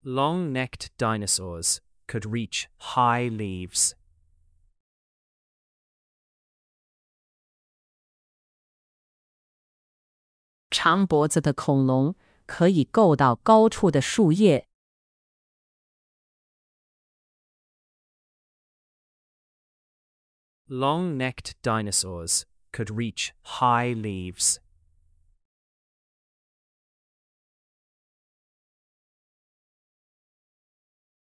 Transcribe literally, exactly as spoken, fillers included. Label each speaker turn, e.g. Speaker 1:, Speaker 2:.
Speaker 1: Long-necked dinosaurs could reach high leaves.
Speaker 2: 长脖子的恐龙可以够到高处的树叶。
Speaker 1: Long-necked dinosaurs could reach high leaves.